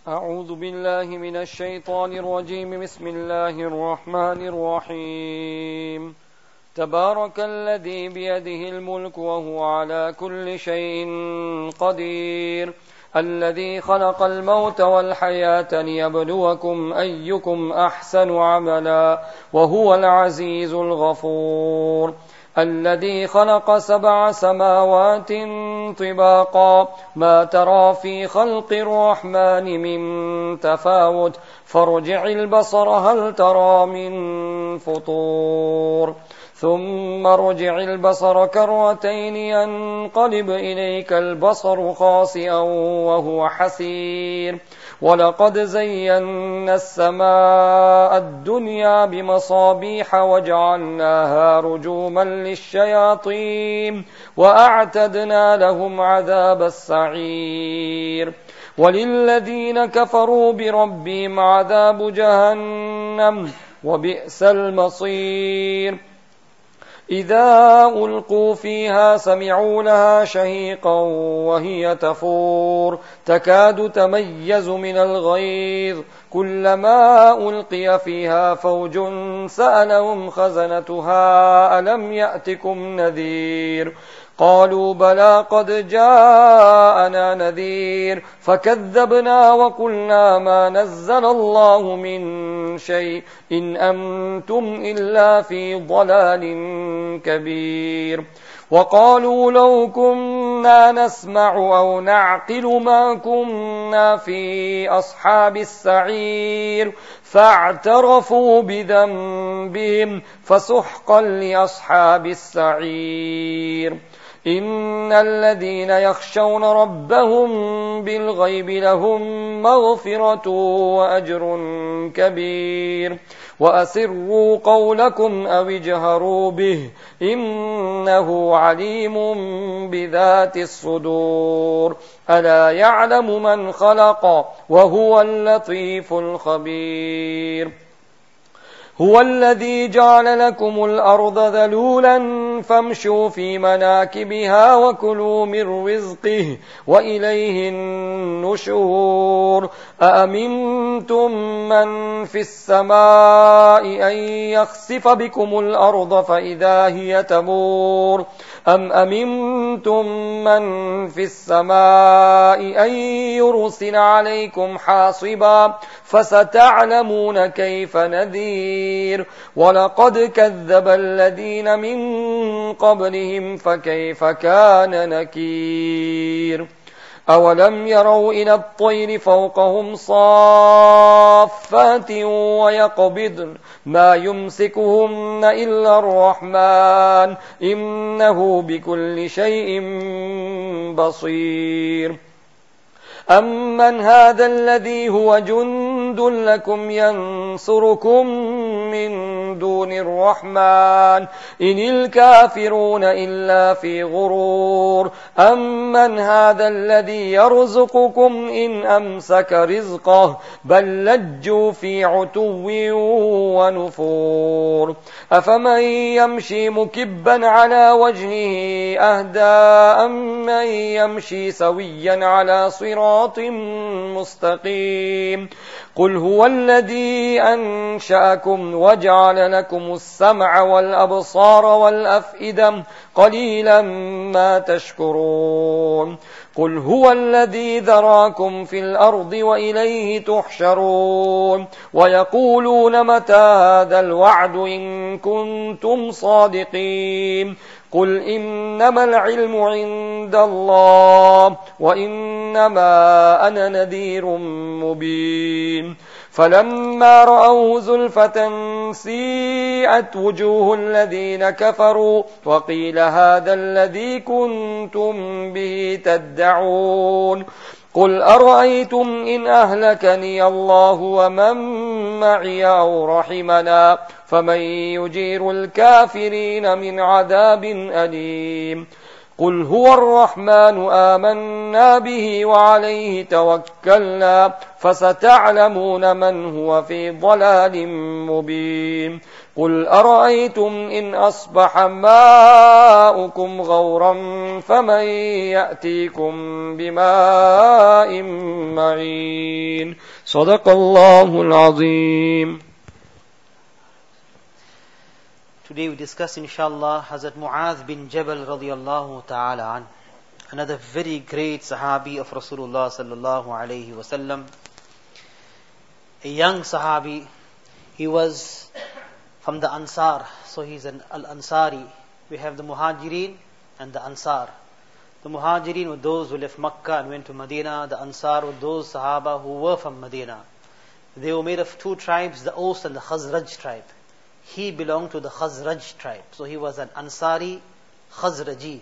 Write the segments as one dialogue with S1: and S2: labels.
S1: أعوذ بالله من الشيطان الرجيم. بسم الله الرحمن الرحيم. تبارك الذي بيده الملك وهو على كل شيء قدير، الذي خلق الموت والحياة ليبلوكم أيكم أحسن عملا وهو العزيز الغفور، الذي خلق 7 سماوات طباقا ما ترى في خلق الرحمن من تفاوت فارجع البصر هل ترى من فطور ثم ارجع البصر كرتين ينقلب إليك البصر خاسئا وهو حسير، ولقد زينا السماء الدنيا بمصابيح وجعلناها رجوما للشياطين وأعتدنا لهم عذاب السعير، وللذين كفروا بربهم عذاب جهنم وبئس المصير. إذا ألقوا فيها سمعوا لها شهيقا وهي تفور تكاد تميز من الغيظ، كلما ألقي فيها فوج سألهم خزنتها ألم يأتكم نذير، قالوا بلى قد جاءنا نذير فكذبنا وقلنا ما نزل الله من شيء إن أنتم إلا في ضلال كبير. وقالوا لو كنا نسمع أو نعقل ما كنا في أصحاب السعير فاعترفوا بذنبهم فسحقا لأصحاب السعير. إن الذين يخشون ربهم بالغيب لهم مغفرة وأجر كبير، وأسروا قولكم أو اجهروا به إنه عليم بذات الصدور، ألا يعلم من خلق وهو اللطيف الخبير. هو الذي جعل لكم الأرض ذلولا فامشوا في مناكبها وكلوا من رزقه وإليه النشور. أأمنتم من في السماء أن يخسف بكم الأرض فإذا هي تمور، أم أمنتم من في السماء أن يرسل عليكم حاصبا فستعلمون كيف نذير. ولقد كذب الذين من قبلهم فكيف كان نكير. أولم يروا إلى الطير فوقهم صافات ويقبضن ما يمسكهن إلا الرحمن إنه بكل شيء بصير. أمن هذا الذي هو جند لكم ينصركم من دون الرحمن إن الكافرون إلا في غرور. أمن هذا الذي يرزقكم إن أمسك رزقه بل لجوا في عتو ونفور. أفمن يمشي مكبا على وجهه أهدى أمن يمشي سويا على صراط مستقيم. قل هو الذي أنشأكم وجعل لكم السمع والأبصار والأفئدة قليلا ما تشكرون. قل هو الذي ذراكم في الأرض وإليه تحشرون. ويقولون متى هذا الوعد إن كنتم صادقين. قل إنما العلم عند الله وإنما أنا نذير مبين. فلما رأوه زلفة سيئت وجوه الذين كفروا وقيل هذا الذي كنتم به تدعون. قل أرأيتم إن أهلكني الله ومن معي أو رحمنا فمن يجير الكافرين من عذاب أليم. قل هو الرحمن آمنا به وعليه توكلنا فستعلمون من هو في ضلال مبين قل أرأيتم إن أصبح ماؤكم غورا فمن يأتيكم بماء معين صدق الله العظيم.
S2: Today we discuss inshallah Hazrat Mu'adh bin Jabal radiyallahu ta'ala an, another very great sahabi of Rasulullah sallallahu alayhi wasallam, a young sahabi. He was from the Ansar, so he's an Al-Ansari. We have the Muhajirin and the Ansar. The Muhajirin were those who left Makkah and went to Medina. The Ansar were those Sahaba who were from Medina. They were made of two tribes, the Aus and the Khazraj tribe. He belonged to the Khazraj tribe. So he was an Ansari Khazraji.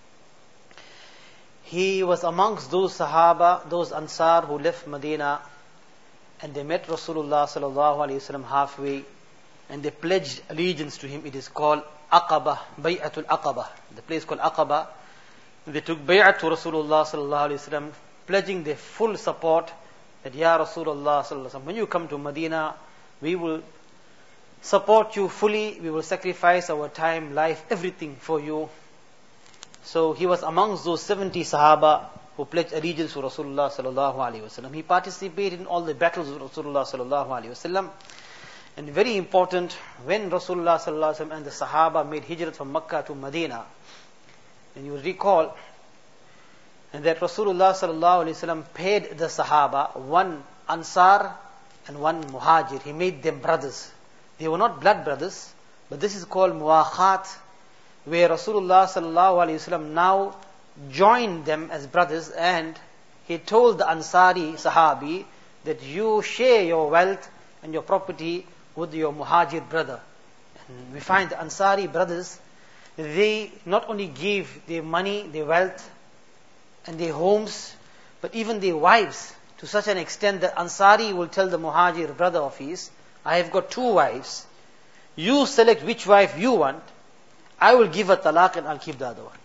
S2: He was amongst those Sahaba, those Ansar who left Medina, and they met Rasulullah sallallahu alayhi wasallam halfway, and they pledged allegiance to him. It is called Aqaba, Bay'atul Aqaba. The place called Aqaba. They took bay'at to Rasulullah sallallahu alayhi wasallam, pledging their full support that, Ya Rasulullah sallallahu alayhi wasallam, when you come to Medina, we will support you fully, we will sacrifice our time, life, everything for you. So he was amongst those 70 Sahaba who pledged allegiance to Rasulullah sallallahu alaihi wasallam. He participated in all the battles of Rasulullah sallallahu alaihi wasallam. And very important, when Rasulullah sallallahu alaihi wasallam and the Sahaba made hijrat from Makkah to Medina, and you will recall, and that Rasulullah sallallahu alaihi wasallam paid the Sahaba, one Ansar and one Muhajir. He made them brothers. They were not blood brothers, but this is called muwakhat, where Rasulullah sallallahu alaihi wasallam now joined them as brothers, and he told the Ansari Sahabi that you share your wealth and your property with your Muhajir brother. And we find the Ansari brothers, they not only gave their money, their wealth, and their homes, but even their wives, to such an extent that Ansari will tell the Muhajir brother of his, I have got 2 wives. You select which wife you want. I will give a talaq and I'll keep the other one.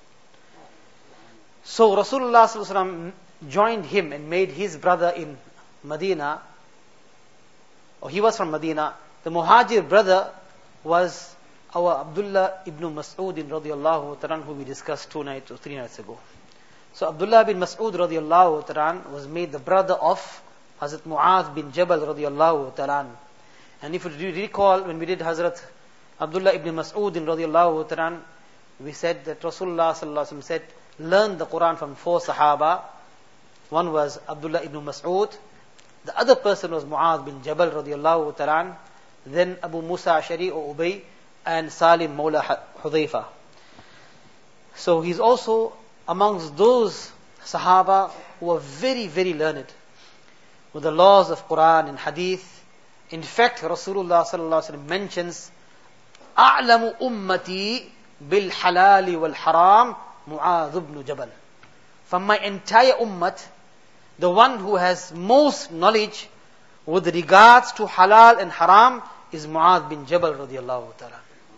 S2: So Rasulullah sallallahu alaihi wasallam joined him and made his brother in Medina, or he was from Medina. The Muhajir brother was our Abdullah ibn Mas'ud radiyallahu ta'ala, who we discussed 2 nights or 3 nights ago. So Abdullah bin Mas'ud radiyallahu ta'ala was made the brother of Hazrat Mu'adh bin Jabal radiyallahu ta'ala. And if you recall, when we did Hazrat Abdullah ibn Mas'ud radiyallahu ta'ala, we said that Rasulullah sallallahu alaihi wasallam said, learn the Quran from 4 Sahaba. One was Abdullah ibn Mas'ud. The other person was Mu'adh bin Jabal radiyallahu ta'ala. Then Abu Musa Ashari or Ubay, and Salim Mawla Hudhayfa. So he's also amongst those Sahaba who are very, very learned with the laws of Quran and Hadith. In fact, Rasulullah sallallahu alaihi wasallam mentions, "A'lamu ummati bil halali wal haram Mu'adh ibn Jabal." From my entire ummat, the one who has most knowledge with regards to halal and haram is Mu'adh bin Jabal radiyallahu ta'ala.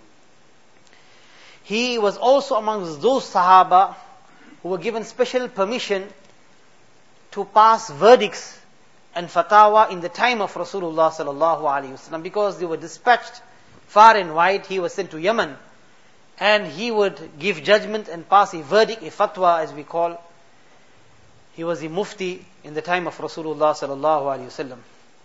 S2: He was also amongst those Sahaba who were given special permission to pass verdicts and fatwa in the time of Rasulullah sallallahu alaihi wasallam, because they were dispatched far and wide. He was sent to Yemen, and he would give judgment and pass a verdict, a fatwa as we call. He was a mufti in the time of Rasulullah sallallahu alaihi wasallam.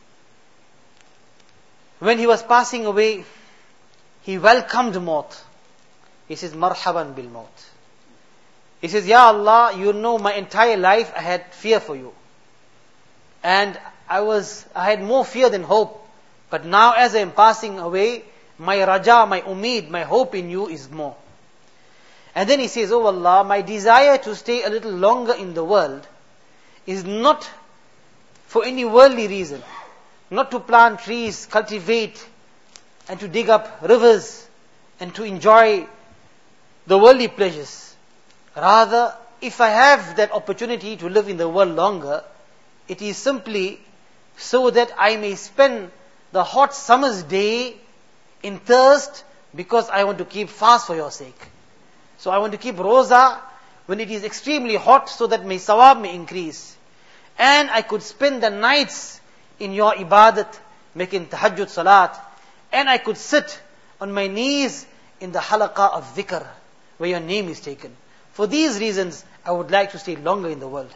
S2: When he was passing away, he welcomed maut. He says, "Marhaban bil maut." He says, "Ya Allah, you know my entire life I had fear for you. And I had more fear than hope. But now as I am passing away, my raja, my umeed, my hope in you is more." And then he says, "Oh Allah, my desire to stay a little longer in the world is not for any worldly reason. Not to plant trees, cultivate, and to dig up rivers, and to enjoy the worldly pleasures. Rather, if I have that opportunity to live in the world longer, it is simply so that I may spend the hot summer's day in thirst, because I want to keep fast for your sake." So I want to keep roza when it is extremely hot so that my sawab may increase. And I could spend the nights in your ibadat, making tahajjud salat. And I could sit on my knees in the halaqah of dhikr, where your name is taken. For these reasons, I would like to stay longer in the world.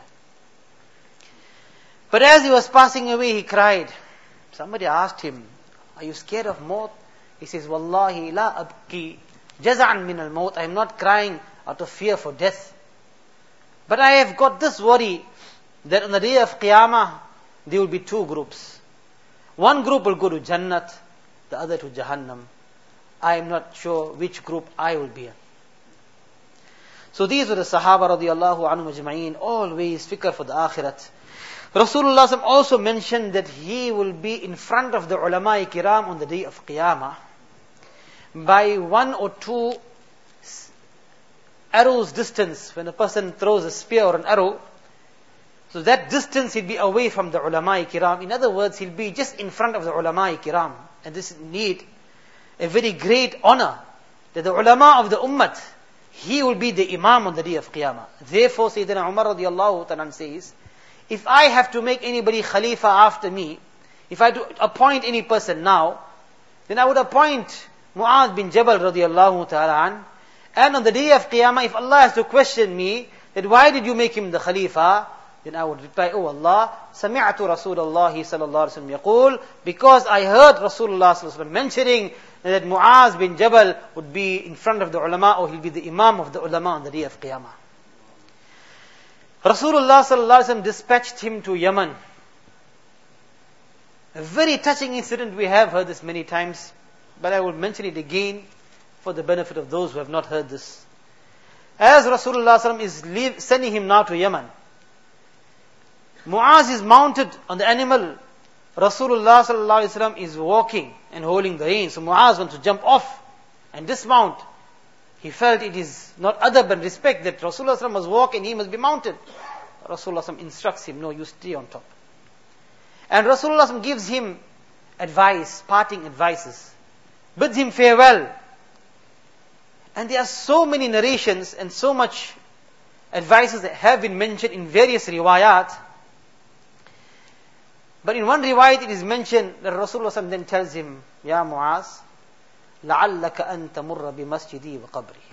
S2: But as he was passing away, he cried. Somebody asked him, are you scared of maut? He says, Wallahi la abki jaz'an min al-maut. I am not crying out of fear for death. But I have got this worry that on the day of Qiyamah, there will be two groups. One group will go to Jannat, the other to Jahannam. I am not sure which group I will be in. So these were the Sahaba radiallahu anhum ajma'een, always fikr for the Akhirat. Rasulullah also mentioned that he will be in front of the ulama kiram on the day of Qiyamah by 1 or 2 arrows distance. When a person throws a spear or an arrow, so that distance he'll be away from the ulama kiram. In other words, he'll be just in front of the ulama kiram. And this is indeed a very great honor that the ulama of the ummah, he will be the imam on the day of Qiyamah. Therefore, Sayyidina Umar radiallahu ta'ala says, if I have to make anybody khalifa after me, if I to appoint any person now, then I would appoint Mu'adh bin Jabal radiallahu ta'ala an. And on the day of Qiyamah, if Allah has to question me, that why did you make him the khalifa? Then I would reply, oh Allah, sami'atu Rasulullah sallallahu alaihi wasallam yaqul, because I heard Rasulullah sallallahu alaihi wasallam mentioning that Mu'adh bin Jabal would be in front of the ulama, or he'll be the imam of the ulama on the day of Qiyamah. Rasulullah sallallahu alaihi wasallam dispatched him to Yemen. A very touching incident, we have heard this many times, but I will mention it again for the benefit of those who have not heard this. As Rasulullah sallallahu alaihi wasallam is sending him now to Yemen, Mu'az is mounted on the animal. Rasulullah sallallahu alaihi wasallam is walking and holding the reins. So Mu'az wants to jump off and dismount. He felt it is not adab and respect that Rasulullah sallallahu alaihi wasallam must walk and he must be mounted. Rasulullah sallallahu alaihi wasallam instructs him, no, you stay on top. And Rasulullah sallallahu alaihi wasallam gives him advice, parting advices, bids him farewell. And there are so many narrations and so much advices that have been mentioned in various riwayat. But in one riwayat it is mentioned that Rasulullah sallallahu alaihi wasallam then tells him, Ya Mu'az, لعلك أن تمر بمسجدي وقبري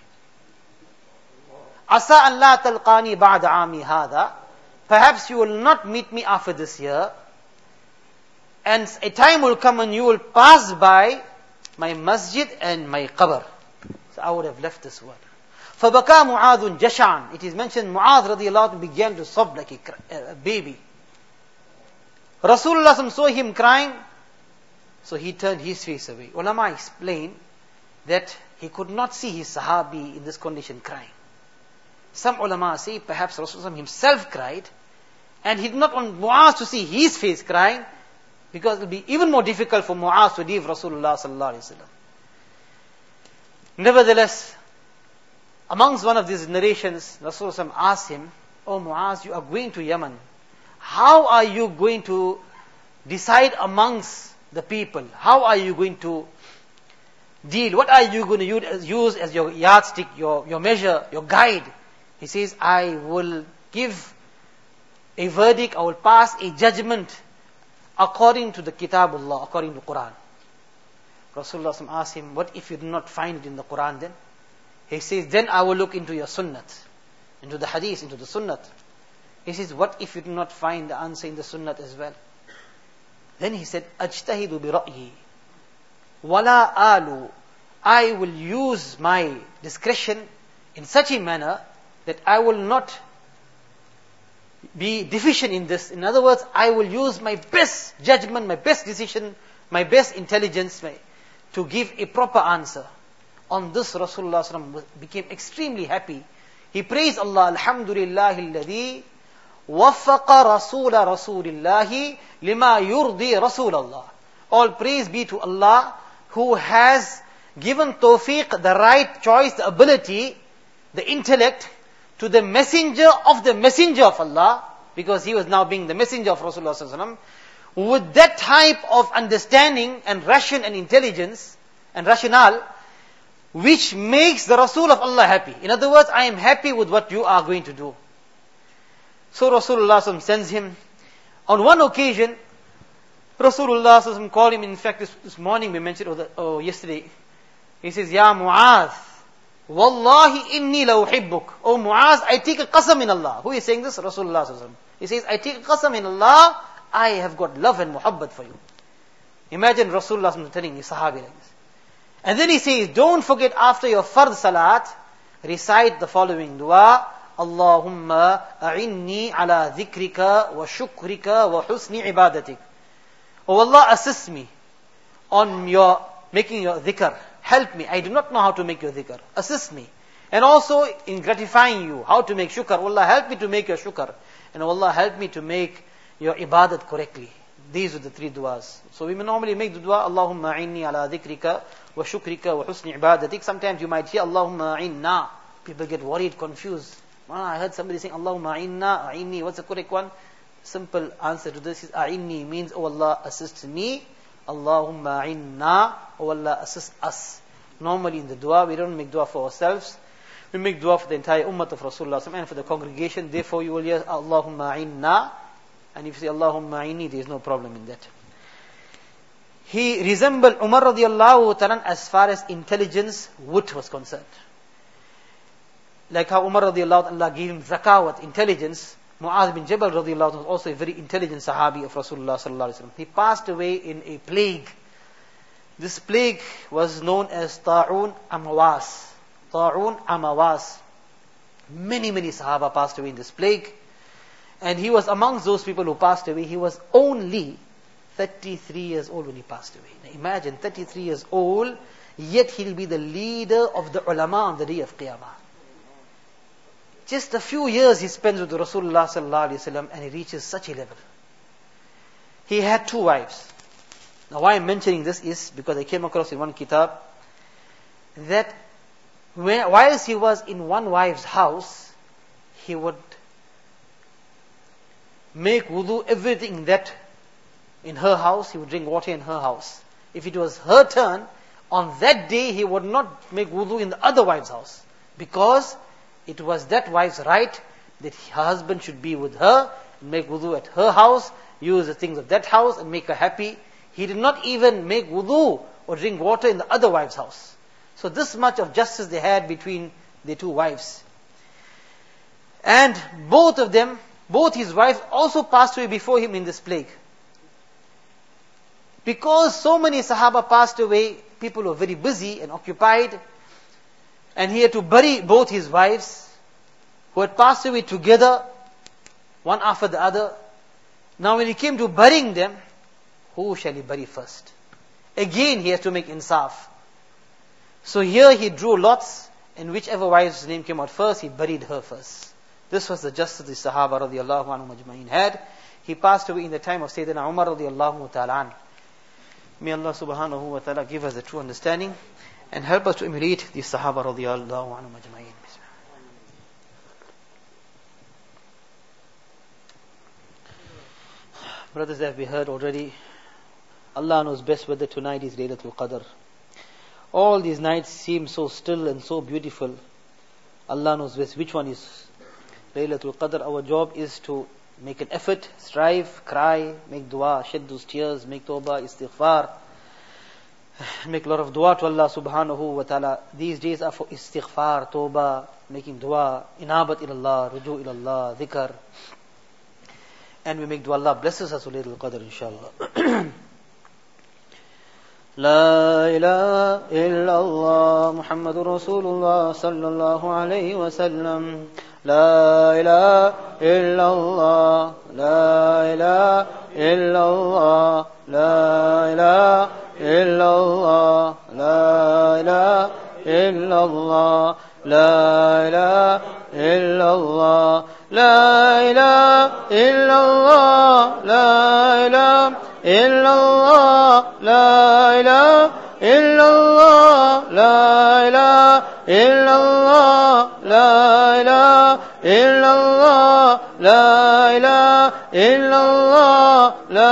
S2: عسى أن لا تلقاني بعد عامي هذا. Perhaps you will not meet me after this year, and a time will come when you will pass by my masjid and my qabr. So I would have left this world. فَبَكَى مُعَاذٌ جَشَعًا. It is mentioned Mu'adh radiallahu anhu began to sob like a baby. Rasulullah saw him crying, so he turned his face away. Ulama explain that he could not see his sahabi in this condition crying. Some ulama say perhaps Rasulullah himself cried, and he did not want Mu'az to see his face crying, because it will be even more difficult for Mu'az to leave Rasulullah sallallahu alaihi wasallam. Nevertheless, amongst one of these narrations, Rasulullah asked him, "Oh Mu'az, you are going to Yemen. How are you going to decide amongst the people? How are you going to deal? What are you going to use as your yardstick, your measure, your guide?" He says, I will give a verdict, I will pass a judgment according to the Kitabullah, according to Quran. Rasulullah asked him, what if you do not find it in the Quran then? He says, then I will look into your sunnat, into the hadith, into the sunnat. He says, what if you do not find the answer in the sunnat as well? Then he said, Ajtahidu bi ra'yi, wala alu. I will use my discretion in such a manner that I will not be deficient in this. In other words, I will use my best judgment, my best decision, my best intelligence to give a proper answer. On this, Rasulullah SAW became extremely happy. He praised Allah, Alhamdulillahi alladhi waffaqa rasula rasulillahi lima yurdi rasulallah. All praise be to Allah who has given tawfiq, the right choice, the ability, the intellect to the messenger of Allah, because he was now being the messenger of Rasulullah SAW, with that type of understanding and ration and intelligence and rationale, which makes the Rasul of Allah happy. In other words, I am happy with what you are going to do. So Rasulullah sends him. On one occasion, Rasulullah called him, in fact this morning we mentioned, or yesterday, he says, Ya Mu'adh, Wallahi inni la uhibbuk. Oh Mu'adh, I take a qasam in Allah. Who is saying this? Rasulullah. He says, I take a qasam in Allah, I have got love and muhabbat for you. Imagine Rasulullah telling his sahabi like this. And then he says, don't forget after your fard salat, recite the following dua, Allahumma a'inni ala dhikrika wa shukrika wa husni ibadatik. Oh Allah, assist me on making your dhikr. Help me. I do not know how to make your dhikr. Assist me. And also in gratifying you, how to make shukr. Oh Allah, help me to make your shukr. And oh Allah, help me to make your ibadat correctly. These are the three duas. So we may normally make the dua, Allahumma a'inni ala dhikrika wa shukrika wa husni ibadatik. Sometimes you might hear Allahumma a'inna. People get worried, confused. I heard somebody saying Allahumma a'inni. What's the correct one? Simple answer to this is a'inni means, oh Allah, assist me. Allahumma a'inna. Oh Allah, assist us. Normally in the dua, we don't make dua for ourselves. We make dua for the entire ummah of Rasulullah and for the congregation. Therefore you will hear Allahumma a'inna. And if you say Allahumma a'inni, there is no problem in that. He resembled Umar radiallahu ta'ala as far as intelligence, wit was concerned. Like how Umar radiallahu ta'ala gave him zakawat, intelligence, Mu'adh bin Jabal radiallahu ta'ala was also a very intelligent sahabi of Rasulullah sallallahu alaihi wasallam. He passed away in a plague. This plague was known as Ta'un Amawas. Ta'un Amawas. Many sahaba passed away in this plague. And he was amongst those people who passed away. He was only 33 years old when he passed away. Now imagine 33 years old, yet he'll be the leader of the ulama on the day of Qiyamah. Just a few years he spends with Rasulullah sallallahu alaihi wasallam and he reaches such a level. He had 2 wives. Now why I'm mentioning this is because I came across in one kitab that whilst he was in one wife's house, he would make wudu, everything that in her house, he would drink water in her house. If it was her turn, on that day he would not make wudu in the other wife's house. Because it was that wife's right that her husband should be with her, make wudu at her house, use the things of that house and make her happy. He did not even make wudu or drink water in the other wife's house. So this much of justice they had between the 2 wives. And both his wives also passed away before him in this plague. Because so many Sahaba passed away, people were very busy and occupied, and he had to bury both his wives, who had passed away together, one after the other. Now when he came to burying them, who shall he bury first? Again he has to make insaf. So here he drew lots, and whichever wife's name came out first, he buried her first. This was the justice the Sahaba radiallahu anhu majma'in had. He passed away in the time of Sayyidina Umar radiallahu ta'ala. May Allah subhanahu wa ta'ala give us the true understanding and help us to emulate the Sahaba radiallahu anhu majma'in. Brothers, as we heard already, Allah knows best whether tonight is Laylatul Qadr. All these nights seem so still and so beautiful. Allah knows best which one is Laylatul Qadr. Our job is to make an effort, strive, cry, make dua, shed those tears, make tawbah, istighfar, make a lot of dua to Allah subhanahu wa ta'ala. These days are for istighfar, tawbah, making dua, inabat ilallah, ruju ilallah, dhikr. And we make dua, Allah blesses us with Laylatul Qadr inshallah. La ilaha illallah Muhammadur Rasulullah sallallahu alayhi wa sallam. La ilaha illallah, la ilaha illallah, la ilaha illallah, la ilaha illallah, la ilaha illallah, la ilaha illallah, la ilaha illallah, la ilaha illallah, la ilaha illallah, la ilaha illallah, la ilaha illallah, la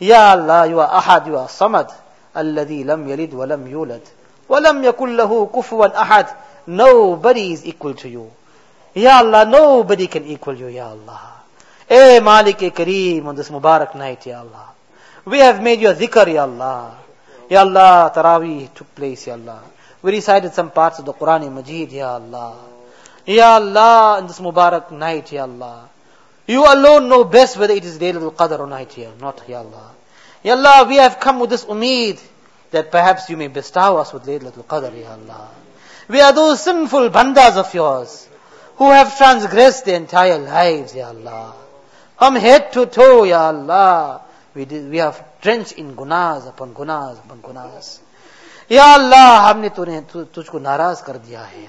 S2: Ya Allah, you are Ahad, you are Samad. Alladhi lam yalid wa lam yulad. Wa lam yakul lahu kufuwan ahad. Nobody is equal to you. Ya Allah, nobody can equal you, Ya Allah. Malik-e-Kareem, on this Mubarak night, Ya Allah. We have made your dhikr, Ya Allah. Ya Allah, Taraweeh took place, Ya Allah. We recited some parts of the Quran Majid, Ya Allah. Ya Allah, in this Mubarak night, Ya Allah. You alone know best whether it is Laylatul Qadr or night, Ya not, Ya Allah. Ya Allah, we have come with this umeed that perhaps you may bestow us with Laylatul Qadr, Ya Allah. We are those sinful bandas of yours who have transgressed their entire lives, Ya Allah. From head to toe, Ya Allah, we have drenched in gunas upon gunas upon gunas. Ya Allah, हमने तुझको नाराज कर दिया है.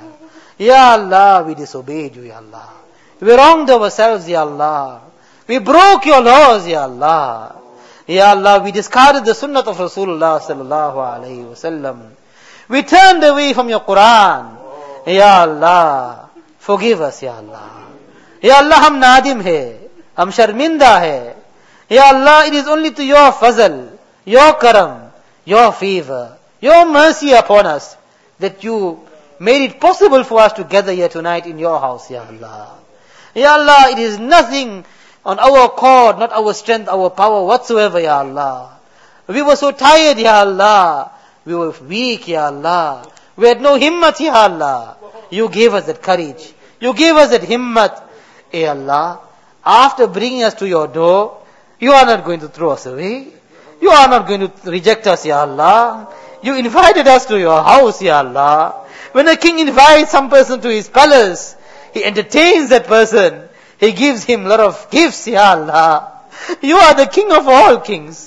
S2: Ya Allah, we disobeyed you, Ya Allah. We wronged ourselves, Ya Allah. We broke your laws, Ya Allah. Ya Allah, we discarded the sunnah of Rasulullah sallallahu alayhi wa sallam. We turned away from your Quran. Ya Allah, forgive us, Ya Allah. Ya Allah, hum nadim hai, hum sharminda hai. Ya Allah, it is only to your fazl, your karam, your favor, your mercy upon us that you made it possible for us to gather here tonight in your house, Ya Allah. Ya Allah, it is nothing on our accord, not our strength, our power whatsoever, Ya Allah. We were so tired, Ya Allah. We were weak, Ya Allah. We had no himmat, Ya Allah. You gave us that courage. You gave us that himmat. Ya Allah, after bringing us to your door, you are not going to throw us away. You are not going to reject us, Ya Allah. You invited us to your house, Ya Allah. When a king invites some person to his palace, he entertains that person. He gives him a lot of gifts, Ya Allah. You are the king of all kings.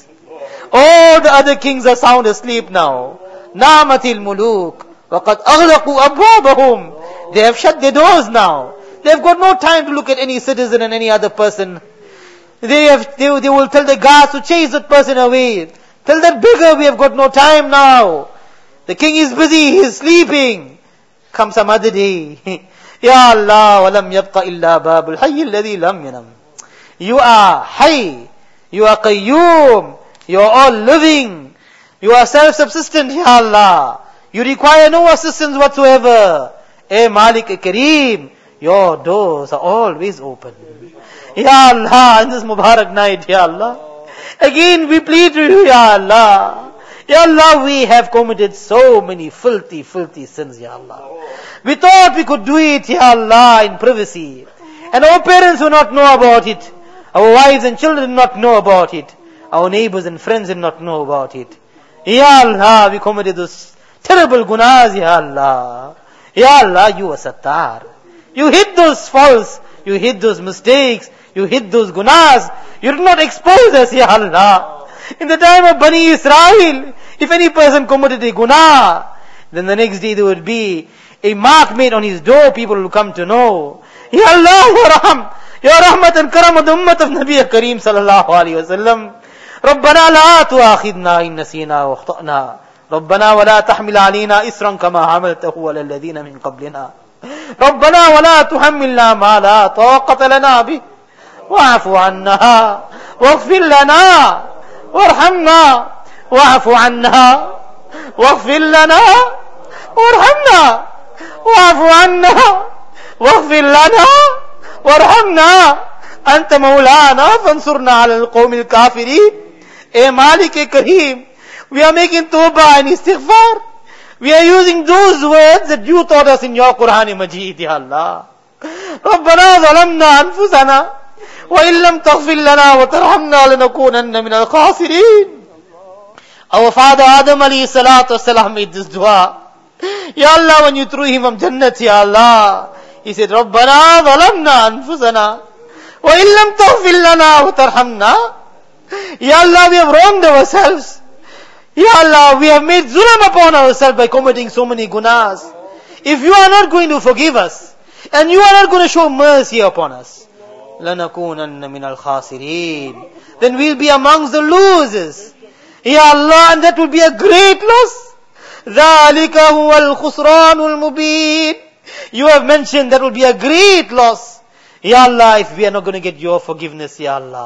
S2: All the other kings are sound asleep now. Namatil muluk. وَقَدْ أَغْلَقُوا أَبْوَابَهُمْ. They have shut their doors now. They have got no time to look at any citizen and any other person. They will tell the guards to chase that person away. Tell that beggar, we have got no time now. The king is busy, he is sleeping. Come some other day. Ya Allah, وَلَمْ يَبْقَ إِلَّا بَابُ الْحَيِّ الَّذِي لَمْ يَنَمْ. You are Hayy. You are Qayyum. You are all living. You are self-subsistent, Ya Allah. You require no assistance whatsoever. Malik-e-Kareem, your doors are always open. Ya Allah, in this Mubarak night, Ya Allah, again we plead to you, Ya Allah. Ya Allah, we have committed so many filthy sins, Ya Allah. We thought we could do it, Ya Allah, in privacy. And our parents will not know about it. Our wives and children will not know about it. Our neighbors and friends will not know about it. Ya Allah, we committed those terrible gunas, Ya Allah. Ya Allah, you are Sattar. You hid those faults. You hid those mistakes. You hid those gunas. You did not expose us, Ya Allah. In the time of Bani Israel, if any person committed a guna, then the next day there would be a mark made on his door. People will come to know. Ya Allah, Ya Rahm, Ya Rahmat and Karam of the Ummah of Nabi Kareem sallallahu alayhi wa sallam. ربنا لا تؤاخذنا إن نسينا واخطأنا ربنا ولا تحمل علينا إسرا كما حملته على الذين من قبلنا ربنا ولا تحملنا ما لا طاقة لنا به واعف عنا واغفر لنا وارحمنا واعف عنا واغفر لنا وارحمنا واعف عنا واغفر لنا وارحمنا أنت مولانا فانصرنا على القوم الكافرين. Malik-e-Kareem, we are making tawbah and istighfar. We are using those words that you taught us in your Quran Majid, Ya Allah. ربنا ظلمنا أنفسنا وإن لم تغفر لنا وترحمنا لنكونن من الخاسرين. Our father Adam alayhi salatu wasalam made this dua. Ya Allah, when you threw him from Jannat, Ya Allah, he said, ربنا ظلمنا أنفسنا وإن لم تغفر لنا وترحمنا. Ya Allah, we have wronged ourselves. Ya Allah, we have made zulm upon ourselves by committing so many gunas. If you are not going to forgive us, and you are not going to show mercy upon us, لَنَكُونَنَّ مِنَ الْخَاسِرِينَ, then we'll be amongst the losers. Ya Allah, and that will be a great loss. ذَلِكَ هُوَ الْخُسْرَانُ الْمُبِينَ. You have mentioned that will be a great loss. Ya Allah, if we are not going to get your forgiveness, Ya Allah,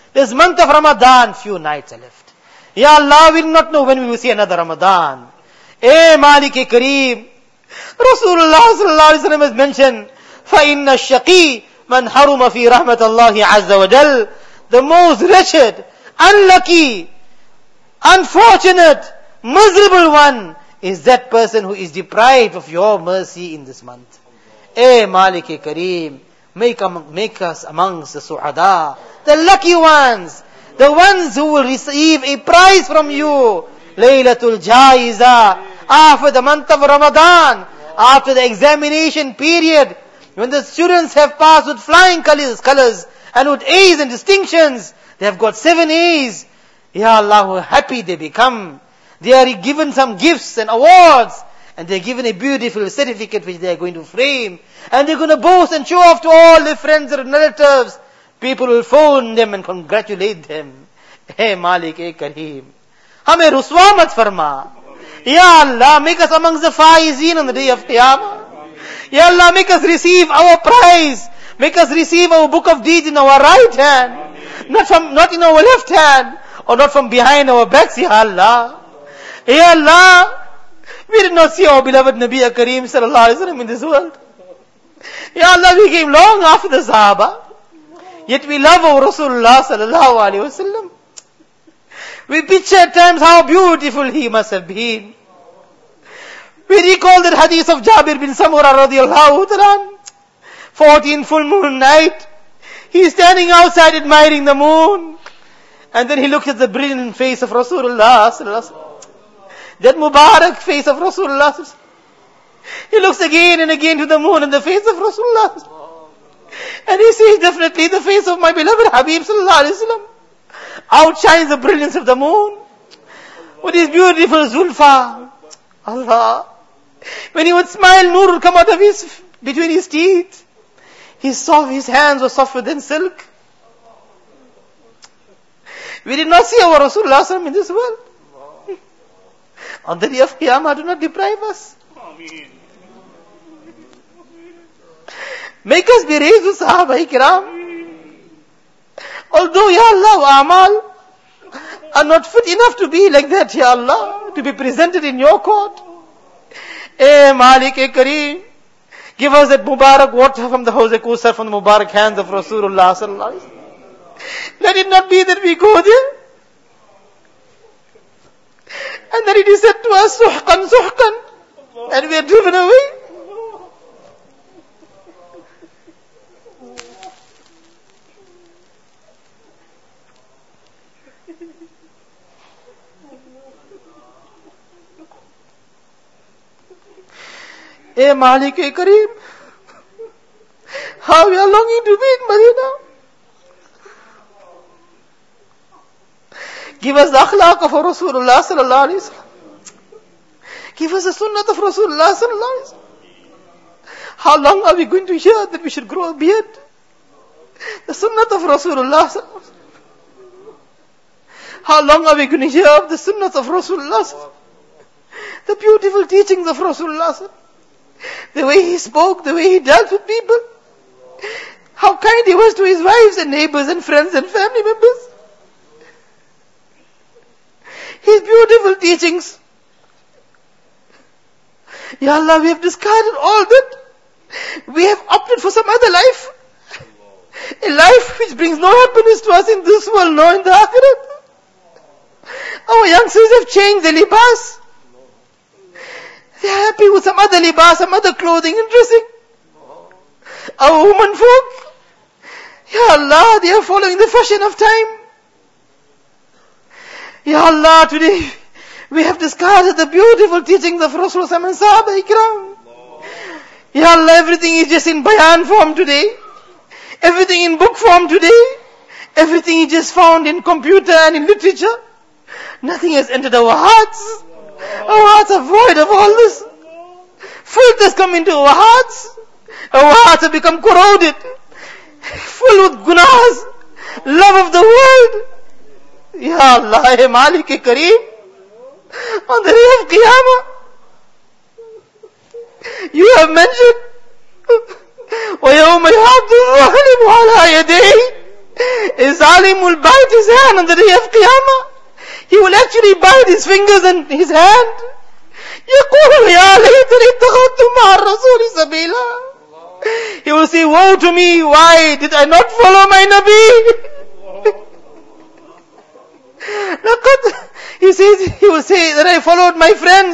S2: This month of Ramadan, few nights are left. Ya Allah, we will not know when we will see another Ramadan. Malik-e-Kareem, Rasulullah sallallahu alaihi wasallam has mentioned, فَإِنَّ الشَّقِي مَنْ حَرُمَ فِي رَحْمَةَ اللَّهِ عَزَّ وَجَلَّ. The most wretched, unlucky, unfortunate, miserable one is that person who is deprived of your mercy in this month. Malik-e-Kareem, make us amongst the su'ada, the lucky ones, the ones who will receive a prize from you. Laylatul Jaiza, after the month of Ramadan, after the examination period, when the students have passed with flying colors and with A's and distinctions, they have got 7 A's. Ya Allah, how happy they become. They are given some gifts and awards, and they are given a beautiful certificate which they are going to frame, and they are going to boast and show off to all their friends and relatives. People will phone them and congratulate them. Malik-e-Kareem, hame ruswa mat farma. Ya Allah, make us amongst the faizeen on the day of Qiyamah. Ya Allah, make us receive our prize. Make us receive our book of deeds in our right hand, not in our left hand, or not from behind our backs. Ya Allah, Ya Allah, we did not see our beloved Nabi Kareem sallallahu alaihi wasallam in this world. Ya Allah, we came long after the Sahaba, yet we love our Rasulullah sallallahu alaihi wasallam. We picture at times how beautiful he must have been. We recall that hadith of Jabir bin Samurah radiallahu ta'ala. 14 full moon night, he is standing outside admiring the moon, and then he looked at the brilliant face of Rasulullah sallallahu alaihi wasallam. That Mubarak face of Rasulullah. He looks again and again to the moon and the face of Rasulullah. And he sees definitely the face of my beloved Habib sallallahu alaihi wasallam outshines the brilliance of the moon with his beautiful zulfa. Allah. When he would smile, nur would come out of between his teeth. His hands were softer than silk. We did not see our Rasulullah sallallahu in this world. On the day of Qiyamah, do not deprive us. Make us be raised with Sahaba-i-Kiram. Although, Ya Allah, our amal are not fit enough to be like that, Ya Allah, to be presented in your court. Malik-e-Kareem, give us that Mubarak water from the Hawz Kausar, from the Mubarak hands of Rasulullah sallallahu alaihi wasallam. Let it not be that we go there, and then it is said to us, suhqan, suhqan, and we are driven away. Malik-e-Kareem, how we are longing to be in Medina. Give us the akhlaq of Rasulullah sallallahu alaihi wasallam. Give us the sunnah of Rasulullah sallallahu alaihi wasallam. How long are we going to hear that we should grow a beard? The sunnah of Rasulullah sallallahu alaihi wasallam. How long are we going to hear of the sunnah of Rasulullah sallallahu alaihi wasallam? The beautiful teachings of Rasulullah sallallahu alaihi wasallam. The way he spoke, the way he dealt with people. How kind he was to his wives and neighbors and friends and family members. His beautiful teachings. Ya Allah, we have discarded all that. We have opted for some other life. A life which brings no happiness to us in this world nor in the Akhirat. Our youngsters have changed their libas. They are happy with some other libas, some other clothing and dressing. Our women folk, Ya Allah, they are following the fashion of time. Ya Allah, today we have discarded the beautiful teachings of Rasulullah and Sahaba-i-Kiram. Ya Allah, everything is just in bayan form today. Everything in book form today. Everything is just found in computer and in literature. Nothing has entered our hearts. Our hearts are void of all this. Filth has come into our hearts. Our hearts have become corroded, full with gunahs, love of the world. Ya Allah, Malik-e-Kareem, on the day of Qiyamah, you have mentioned, وَيَوْمَ يَعَضُّ الظَّالِمُ عَلَى يَدَيْهِ A zalim will bite his hand on the day of Qiyamah. He will actually bite his fingers and his hand. يقول يا ليتني اتخذت مع الرسول سبيلا. He will say, woe to me, why did I not follow my Nabi? He will say that I followed my friends.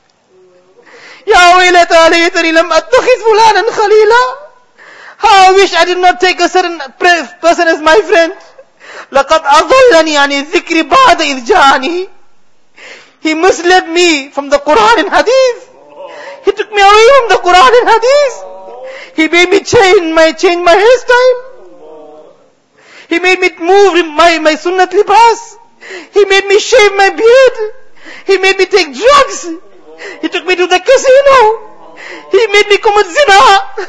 S2: Ya waylata laytani lam attakhiz fulanan khalila. How I wish I did not take a certain person as my friend. لقد أضلني عن الذكر بعد إذ جاءني. He misled me from the Quran and Hadith. He took me away from the Quran and Hadith. He made me change my hairstyle. He made me move my sunnat libas. He made me shave my beard. He made me take drugs. He took me to the casino. He made me commit zina.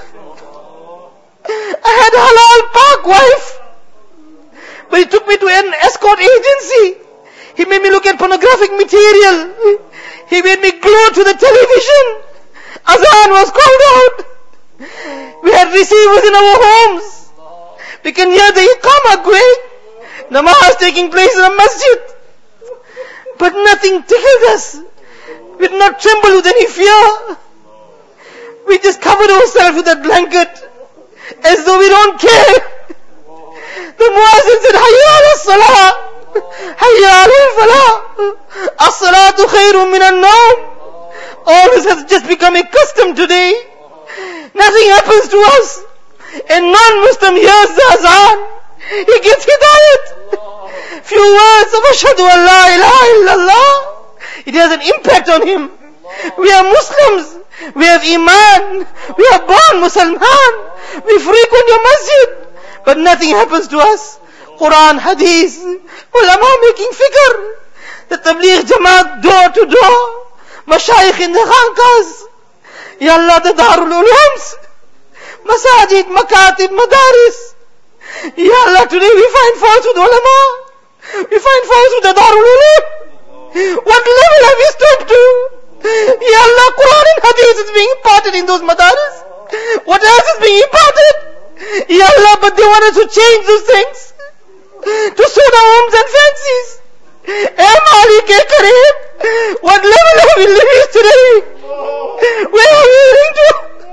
S2: I had a halal park wife. But he took me to an escort agency. He made me look at pornographic material. He made me glued to the television. Azan was called out. We had receivers in our homes. We can hear the Iqamah going. Namaz taking place in a masjid. But nothing tickled us. We did not tremble with any fear. We just covered ourselves with a blanket as though we don't care. The Muazzin said, Hayya ala salah, Hayya ala falah, as-salatu khayrun min an-nawm. All this has just become a custom today. Nothing happens to us. A non-Muslim hears the azan, he gets hidayat. Few words of ashhadu an la ilaha illallah, it has an impact on him. We are Muslims. We have Iman. We are born Musliman. We frequent your masjid. But nothing happens to us. Quran, Hadith, ulama making fikr. The Tabligh Jamaat door to door. Mashayikh in the khanqahs. Ya Allah, the Darul Ulums. Masajid, Makatib, Madaris. Ya Allah, today we find faults with ulama. We find faults with the Darul Ulum. What level have we stooped to? Ya Allah, Quran and Hadith is being imparted in those madaris. What else is being imparted? Ya Allah, but they want us to change those things to suit our homes and fancies. Eh Malik, eh Kareem, what level have we lived today? Where are we heading to?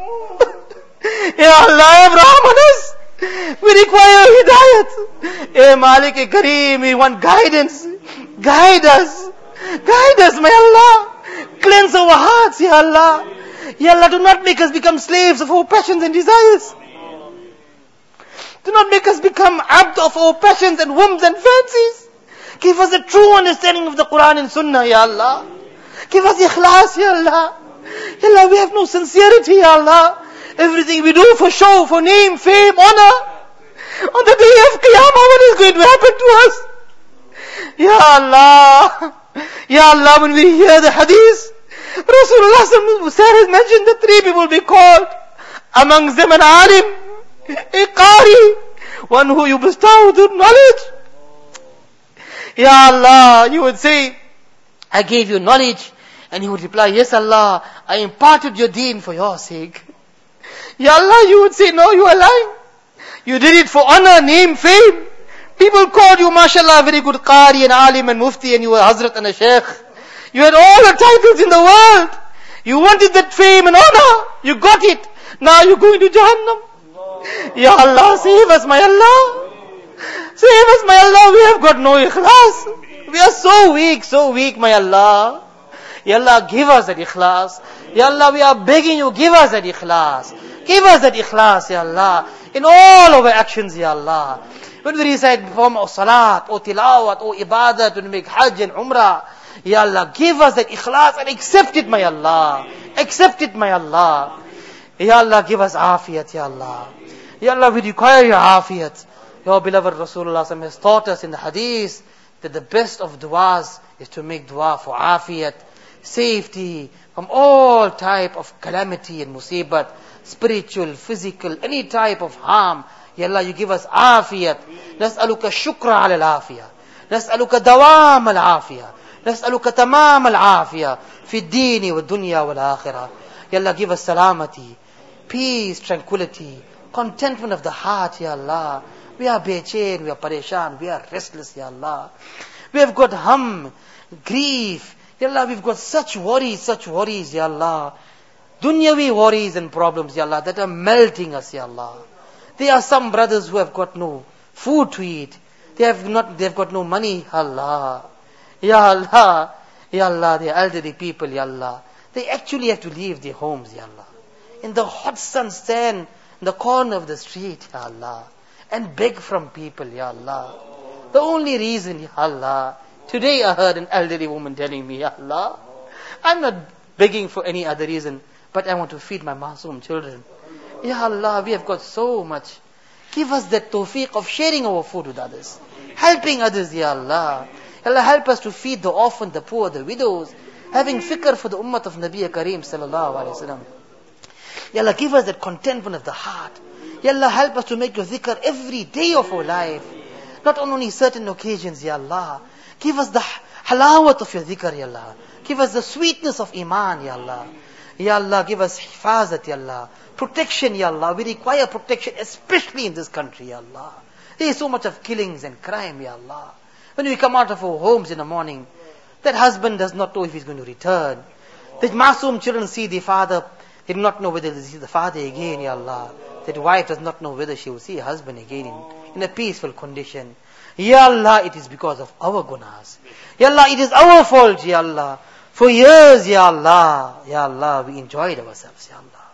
S2: Ya Allah, have Rahman on us. We require hidayat. Eh Malik, eh Kareem, we want guidance. Guide us. Guide us, my Allah. Cleanse our hearts, Ya Allah. Ya Allah, do not make us become slaves of our passions and desires. Do not make us become abd of our passions and whims and fancies. Give us a true understanding of the Quran and Sunnah, Ya Allah. Give us ikhlas, Ya Allah. Ya Allah, we have no sincerity, Ya Allah. Everything we do for show, for name, fame, honor. On the day of Qiyamah, what is going to happen to us? Ya Allah. Ya Allah, when we hear the hadith, Rasulullah has mentioned that 3 people will be called. Amongst them an alim, a qari, one who you bestow with knowledge. Ya Allah, you would say, I gave you knowledge. And he would reply, yes Allah, I imparted your deen for your sake. Ya Allah, you would say, no, you are lying. You did it for honor, name, fame. People called you, mashallah, very good qari and alim and mufti, and you were hazrat and a sheikh. You had all the titles in the world. You wanted that fame and honor. You got it. Now you're going to Jahannam. Ya Allah, save us, my Allah. Save us, my Allah. We have got no ikhlas. We are so weak, my Allah. Ya Allah, give us that ikhlas. Ya Allah, we are begging you, give us that ikhlas. Give us that ikhlas, Ya Allah. In all of our actions, Ya Allah. When we recite perform or salat, or tilawat, or ibadat, when we make hajj and umrah, Ya Allah, give us that ikhlas and accept it, my Allah. Accept it, my Allah. Ya Allah, give us afiyat, Ya Allah. Ya Allah, we require your afiyat. Your beloved Rasulullah has taught us in the hadith that the best of du'as is to make dua for afiyat, safety from all type of calamity and musibat, spiritual, physical, any type of harm. Ya Allah, you give us afiyat. Nas'aluka shukra ala al-afiyah. Nas'aluka dawam al-afiyah. نسألك تمام العافية في الدين والدنيا والآخرة. Ya Allah, give us salamati, peace, tranquility, contentment of the heart, Ya Allah. We are bechain, we are pareshan, we are restless, Ya Allah. We have got grief. Ya Allah, we've got such worries, Ya Allah. Dunyavi worries and problems, Ya Allah, that are melting us, Ya Allah. There are some brothers who have got no food to eat. They've got no money, Ya Allah. Ya Allah. Ya Allah, they are elderly people, Ya Allah. They actually have to leave their homes, Ya Allah. In the hot sun, stand in the corner of the street, Ya Allah, and beg from people, Ya Allah. The only reason, Ya Allah, today I heard an elderly woman telling me, Ya Allah, I'm not begging for any other reason, but I want to feed my masoom children. Ya Allah, we have got so much. Give us that tawfiq of sharing our food with others, helping others, Ya Allah. Ya Allah, help us to feed the orphan, the poor, the widows, having fikr for the ummah of Nabi Kareem sallallahu alaihi wasallam. Ya Allah, give us that contentment of the heart. Ya Allah, help us to make your dhikr every day of our life, not on only certain occasions, Ya Allah. Give us the halawat of your dhikr, Ya Allah. Give us the sweetness of iman, Ya Allah. Ya Allah, give us hifazat, Ya Allah. Protection, Ya Allah. We require protection, especially in this country, Ya Allah. There is so much of killings and crime, Ya Allah. When we come out of our homes in the morning, that husband does not know if he's going to return. The masoom children see the father, they do not know whether they see the father again, Ya Allah. That wife does not know whether she will see her husband again in a peaceful condition. Ya Allah, it is because of our gunas. Ya Allah, it is our fault, Ya Allah. For years, Ya Allah, we enjoyed ourselves, Ya Allah.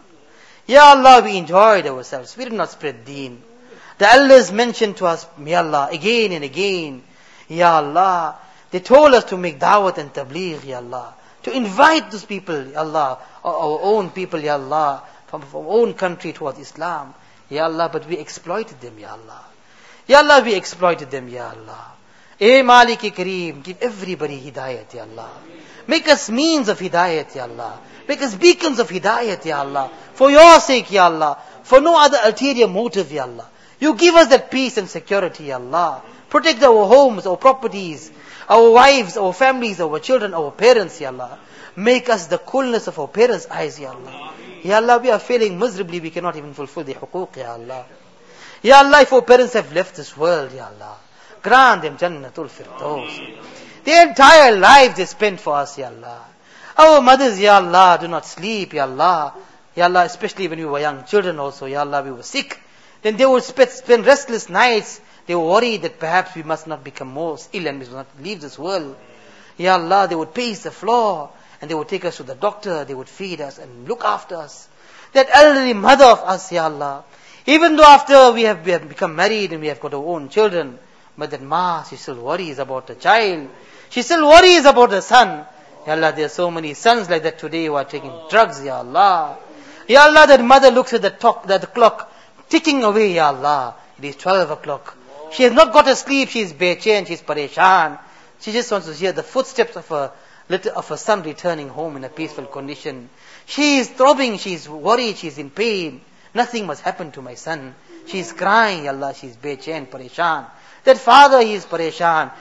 S2: Ya Allah, we enjoyed ourselves. We did not spread deen. The elders mentioned to us, Ya Allah, again and again, Ya Allah, they told us to make da'wat and tabligh, Ya Allah, to invite those people, Ya Allah, our own people, Ya Allah, from our own country towards Islam, Ya Allah, but we exploited them, Ya Allah. Ya Allah, we exploited them, Ya Allah. Eh Maliki Kareem, give everybody hidayat, Ya Allah. Make us means of hidayat, Ya Allah. Make us beacons of hidayat, Ya Allah. For your sake, Ya Allah. For no other ulterior motive, Ya Allah. You give us that peace and security, Ya Allah. Protect our homes, our properties, our wives, our families, our children, our parents, Ya Allah. Make us the coolness of our parents' eyes, Ya Allah. Ya Allah, we are failing miserably. We cannot even fulfill the huquq, Ya Allah. Ya Allah, if our parents have left this world, Ya Allah, grant them Jannatul Firdaus. Their entire life they spent for us, Ya Allah. Our mothers, Ya Allah, do not sleep, Ya Allah. Ya Allah, especially when we were young children also, Ya Allah, we were sick. Then they would spend restless nights. They were worried that perhaps we must not become more ill and we must not leave this world. Ya Allah, they would pace the floor and they would take us to the doctor. They would feed us and look after us. That elderly mother of us, Ya Allah. Even though after we have become married and we have got our own children, but that ma, she still worries about the child. She still worries about the son. Ya Allah, there are so many sons like that today who are taking drugs, Ya Allah. Ya Allah, that mother looks at the clock ticking away, Ya Allah. It is 12 o'clock. She has not got to sleep. She is bechain, she is pareshan. She just wants to hear the footsteps of her son returning home in a peaceful condition. She is throbbing, she is worried, she is in pain. Nothing must happen to my son. She is crying, Ya Allah, she is bechain, pareshan. That father, he is pareshan,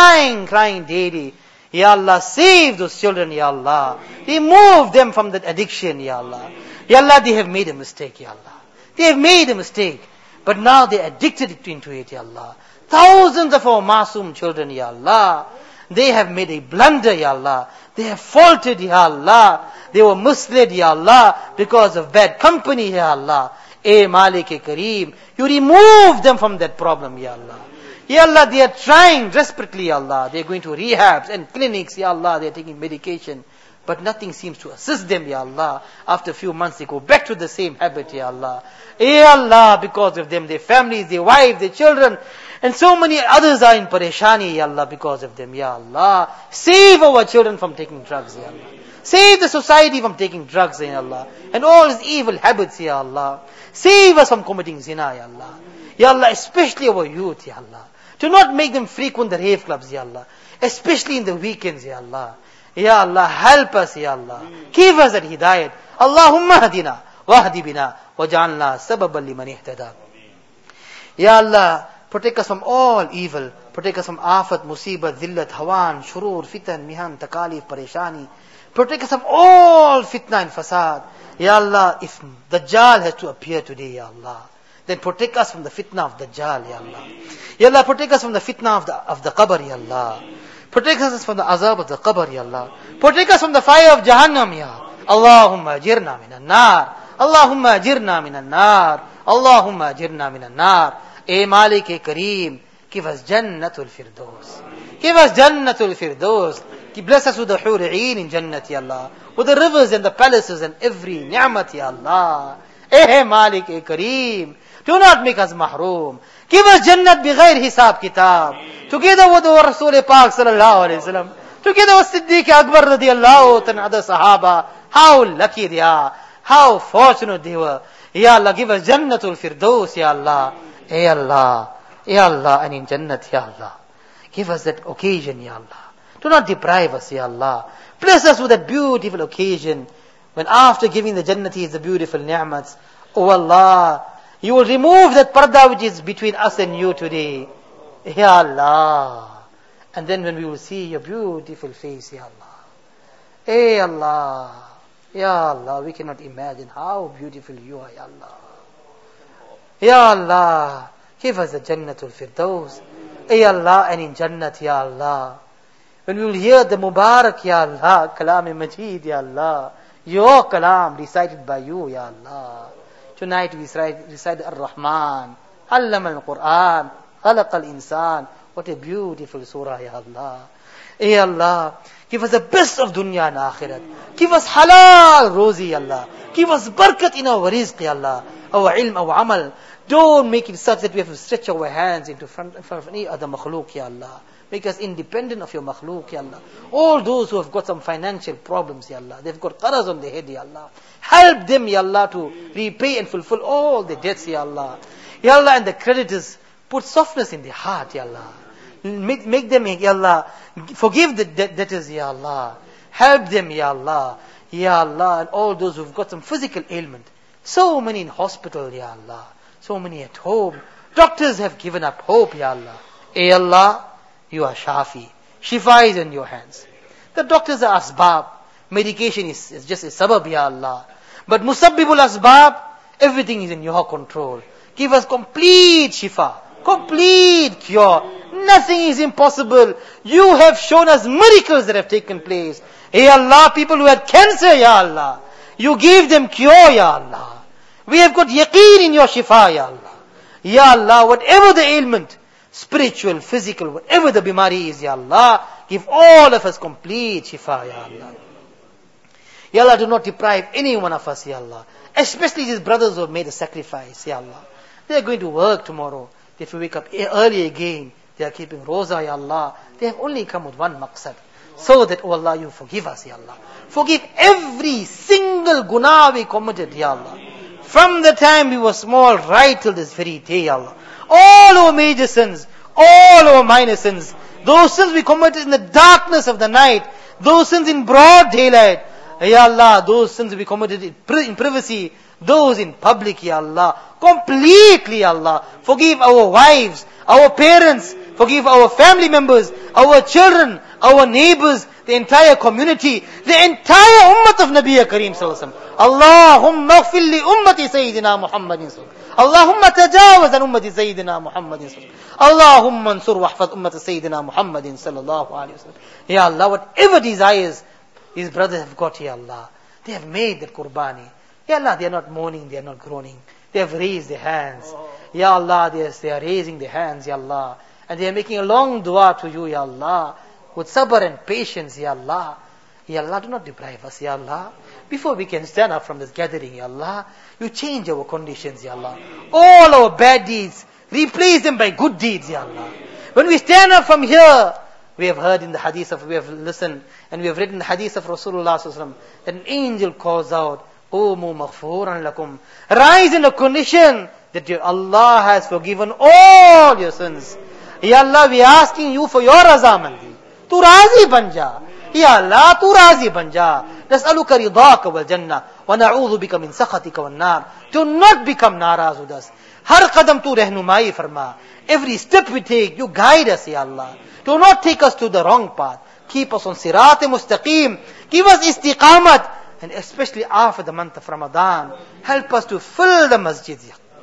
S2: crying daily. Ya Allah, save those children, Ya Allah. Remove them from that addiction, Ya Allah. Ya Allah, they have made a mistake, Ya Allah. They have made a mistake. But now they are addicted into it, Ya Allah. Thousands of our masoom children, Ya Allah. They have made a blunder, Ya Allah. They have faulted, Ya Allah. They were misled, Ya Allah, because of bad company, Ya Allah. Eh Malik Kareem, you remove them from that problem, Ya Allah. Ya Allah, they are trying desperately, Ya Allah. They are going to rehabs and clinics, Ya Allah. They are taking medication. But nothing seems to assist them, Ya Allah. After a few months, they go back to the same habit, Ya Allah. Ya Allah, because of them, their families, their wives, their children, and so many others are in pareshani, Ya Allah, because of them, Ya Allah. Save our children from taking drugs, Ya Allah. Save the society from taking drugs, Ya Allah. And all its evil habits, Ya Allah. Save us from committing zina, Ya Allah. Ya Allah, especially our youth, Ya Allah. Do not make them frequent the rave clubs, Ya Allah. Especially in the weekends, Ya Allah. Ya Allah, help us, Ya Allah. Give us that hidayat. Allahumma hadina, wahdi bina, waj'alna sababan liman ihtada. Ya Allah, protect us from all evil. Protect us from afat, musibat, dhillat, hawan, shurur, fitan, mihan, takalif, pareshani. Protect us from all fitna and fasad. Ya Allah, if Dajjal has to appear today, Ya Allah, Then protect us from the fitna of Dajjal, Ya Allah. Ya Allah, protect us from the fitna of the qabr, Ya Allah. Protect us from the azab of the qabr, Ya Allah. Protect us from the fire of Jahannam, Ya. Allahumma ajirna minan nar. Allahumma ajirna minan nar. Allahumma ajirna minan nar. E Malik, E Kareem, give us Jannatul Firdaus. Give us Jannatul Firdaus. Bless us with the Hur'een in Jannat, Ya Allah. With the rivers and the palaces and every ni'mat, Ya Allah. Eh Malik, Eh Kareem. Do not make us mahroom. Give us Jannat bighair hisab kitab. Together with our Rasul Pak sallallahu alayhi wa sallam. Together with Siddiq Akbar radiallahu and other Sahaba. How lucky they are. How fortunate they were. Ya Allah, give us Jannatul Firdaus, Ya Allah. Ya Allah. Ya Allah, and in Jannat, Ya Allah. Give us that occasion, Ya Allah. Do not deprive us, Ya Allah. Bless us with that beautiful occasion when after giving the Jannatis the beautiful ni'mats, oh Allah, you will remove that parda which is between us and you today. Ya Allah. And then when we will see your beautiful face, Ya Allah. Eh Allah. Ya Allah, we cannot imagine how beautiful you are, Ya Allah. Ya Allah, give us the Jannatul Firdaus. Ya Allah, and in Jannat, Ya Allah. When we will hear the Mubarak, Ya Allah, Kalam Majid, Ya Allah, your Kalam recited by you, Ya Allah. Tonight we recite Ar-Rahman, Allama al-Quran, Khalaq al-Insan. What a beautiful surah, Ya Allah. Ya Allah, give us the best of dunya and akhirat. Give us halal rozi, Ya Allah. Give us barakat in our rizq, Ya Allah. Our ilm, our amal. Don't make it such that we have to stretch our hands in front of any other makhluk, Ya Allah. Make us independent of your makhluk, Ya Allah. All those who have got some financial problems, Ya Allah. They've got qaras on their head, Ya Allah. Help them, Ya Allah, to repay and fulfill all the debts, Ya Allah. Ya Allah, and the creditors, put softness in their heart, Ya Allah. Make them, Ya Allah, forgive the debtors, Ya Allah. Help them, Ya Allah. Ya Allah, and all those who've got some physical ailment. So many in hospital, Ya Allah. So many at home. Doctors have given up hope, Ya Allah. Ya Allah, you are Shafi. Shifa is in your hands. The doctors are asbab. Medication is just a sabab, Ya Allah. But musabbibul asbab, everything is in your control. Give us complete shifa. Complete cure. Nothing is impossible. You have shown us miracles that have taken place. Ya Allah, people who had cancer, Ya Allah, you gave them cure, Ya Allah. We have got yaqeen in your shifa, Ya Allah. Ya Allah, whatever the ailment, spiritual, physical, whatever the bimari is, Ya Allah, give all of us complete shifa, Ya Allah. Ya Allah, do not deprive any one of us, Ya Allah. Especially these brothers who have made a sacrifice, Ya Allah. They are going to work tomorrow. They have to wake up early again. They are keeping roza, Ya Allah. They have only come with one maqsad. So that, oh Allah, you forgive us, Ya Allah. Forgive every single guna we committed, Ya Allah. From the time we were small, right till this very day, Ya Allah. All our major sins, all our minor sins, those sins we committed in the darkness of the night, those sins in broad daylight, Ya Allah, those sins we committed in privacy, those in public, Ya Allah, completely, Ya Allah. Forgive our wives, our parents, forgive our family members, our children, our neighbors, the entire community, the entire ummah of Nabi Kareem sallallahu alaihi wasallam. Allahumma ighfir li ummati Sayyidina Muhammadin sallallahu alaihi wasallam. Allahumma tajawaz an ummati Sayyidina Muhammadin sallallahu alaihi wasallam. Allahumma ansur wahfaz ummati Sayyidina Muhammadin sallallahu alaihi wasallam. Ya Allah, whatever desires these brothers have got, Ya Allah, they have made that qurbani. Ya Allah, they are not mourning, they are not groaning. They have raised their hands. Ya Allah, they are raising their hands, Ya Allah. And they are making a long dua to you, Ya Allah. With sabr and patience, Ya Allah. Ya Allah, do not deprive us, Ya Allah. Before we can stand up from this gathering, Ya Allah, you change our conditions, Ya Allah. All our bad deeds, replace them by good deeds, Ya Allah. When we stand up from here, we have heard in the hadith we have listened, and we have read in the hadith of Rasulullah sallallahu alaihi wasallam, that an angel calls out, Qumu maghfuran lakum. Rise in a condition that Allah has forgiven all your sins. Ya Allah, we are asking you for your razamandi. Tu razi banja. Ya Allah, tu razi banja. Nas'aluka ridaka wal jannah. Wa na'udhu bika min sakhatika wal nar. Do not become naraz with us. Har qadam tu rehnumai farma. Every step we take, you guide us, Ya Allah. Do not take us to the wrong path. Keep us on sirat mustaqim. Give us istiqamat. And especially after the month of Ramadan, help us to fill the masjid.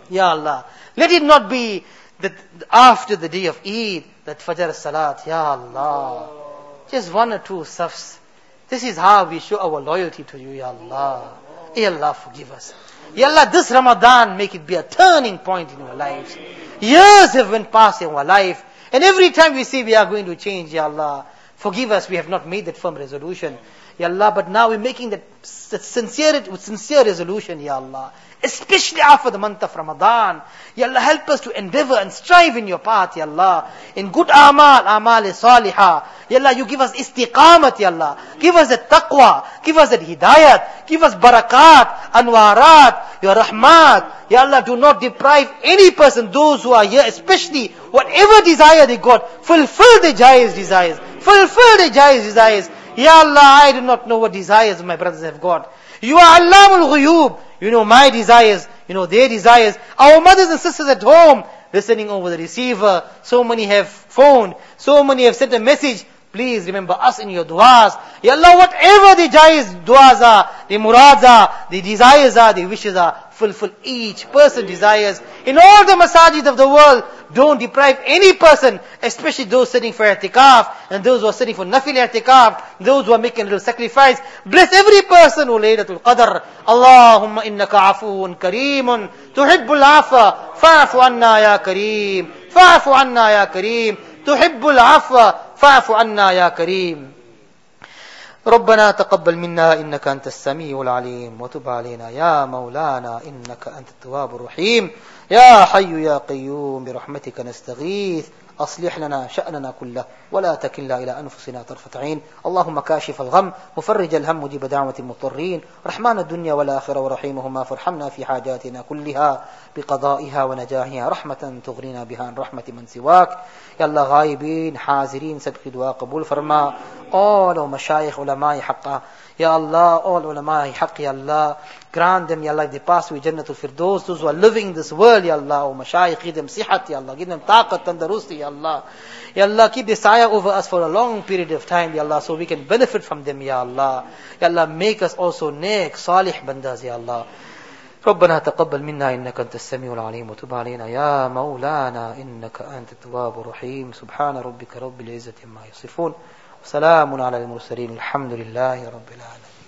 S2: Ya Allah. Let it not be that after the day of Eid, that Fajr Salat, Ya Allah. Just one or two safs. This is how we show our loyalty to you, Ya Allah. Ya Allah, forgive us. Ya Allah, this Ramadan, make it be a turning point in our lives. Years have went past in our life, and every time we say we are going to change, Ya Allah, forgive us, we have not made that firm resolution. Ya Allah, but now we're making that sincere resolution, Ya Allah. Especially after the month of Ramadan. Ya Allah, help us to endeavor and strive in your path, Ya Allah. In good amal is salihah. Ya Allah, you give us istiqamat, Ya Allah. Give us that taqwa. Give us that hidayat. Give us barakat, anwarat, your rahmat. Ya Allah, do not deprive any person, those who are here, especially whatever desire they got, fulfill their jais desires. Fulfill their jais desires. Ya Allah, I do not know what desires my brothers have got. You are Allamul Ghuyub. You know my desires. You know their desires. Our mothers and sisters at home, listening over the receiver. So many have phoned. So many have sent a message. Please remember us in your du'as. Ya Allah, whatever the jais du'as are, the murads are, the desires are, the wishes are, fulfill each person desires. In all the masajid of the world, don't deprive any person, especially those sitting for i'tikaf, and those who are sitting for nafil i'tikaf, those who are making a little sacrifice. Bless every person who Laylatul Qadr. Allahumma innaka afuun kareemun, tuhibbul afa, fa'afu anna ya kareem, fa'afu anna ya kareem, tuhibbul afa, فاعف عنا يا كريم. ربنا تقبل منا إنك أنت السميع العليم وتب علينا يا مولانا إنك أنت التواب الرحيم. يا حي يا قيوم برحمتك نستغيث أصلح لنا شأننا كله ولا تكلنا إلى أنفسنا طرفة عين. اللهم كاشف الغم مفرج الهم مجيب دعوة المضطرين رحمن الدنيا والآخرة ورحيمهما فارحمنا في حاجاتنا كلها بقضائها ونجاحها رحمة تغنينا بها عن رحمة من سواك. Ya Allah, ghaibin, hazirin, sabki dua qabul farma. All our mashayikh, ulama haqqa. Ya Allah, all ulama haqq, Ya Allah. Grant them, Ya Allah, if they pass with Jannatul Firdaus, those who are living in this world, Ya Allah, our mashayikh, give them sihat, Ya Allah, give them taqat, tandarusti, Ya Allah. Ya Allah, keep the sayah over us for a long period of time, Ya Allah, so we can benefit from them, Ya Allah. Ya Allah, make us also neck, salih bandas, Ya Allah. ربنا تقبل منا إنك أنت السميع العليم وتب علينا يا مولانا إنك أنت التواب الرحيم. سبحان ربك رب العزة عما يصفون وسلام على المرسلين الحمد لله رب العالمين.